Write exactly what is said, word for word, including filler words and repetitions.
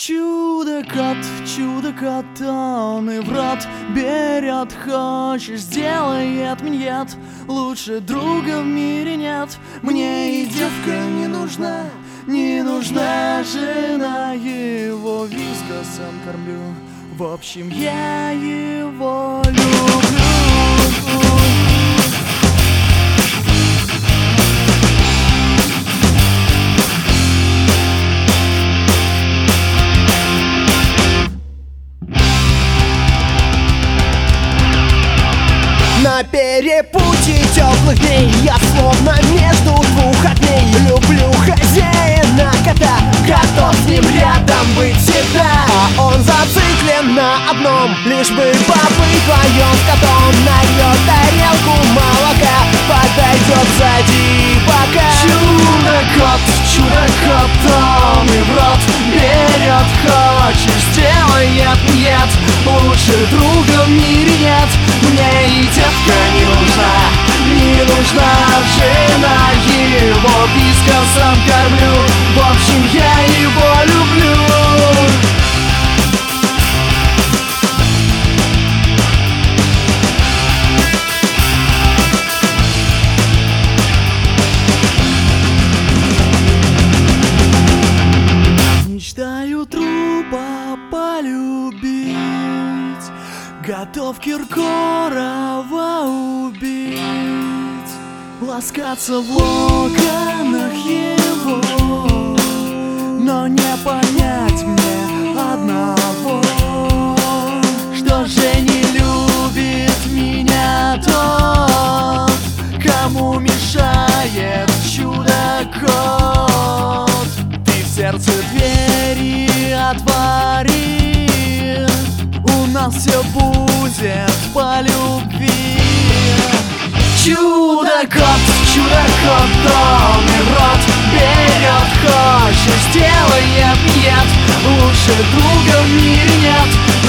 Чудо-кот, чудо-кот, он и в рот берет. Хочешь, сделает миньет, лучше друга в мире нет. Мне и девка не нужна, не нужна жена. Его вискосом кормлю, в общем, я его люблю. На перепутье теплых дней я словно между двух огней. Люблю хозяина кота, готов с ним рядом быть всегда. А он зациклен на одном, лишь бы побыть вдвоем с котом. Нальет тарелку молока, подойдет сзади пока. Чудо-кот, чудо-кот, он и в рот берет. Хочешь, сделает нет, лучше друга в мире нет. Мне и девка не нужна, не нужна жена. Его вискосом кормлю, в общем, я его люблю. Мечтаю трупа полюбить, готов Киркорова убить, ласкаться в локонах его, но не понять мне одного, что же не любит меня тот, кому мешает чудо-кот. Ты в сердце двери отвори, у нас все будет по любви. Чудо-кот, чудо-кот, он и в рот берет. Хочешь, сделает нет, лучше друга в мире нет.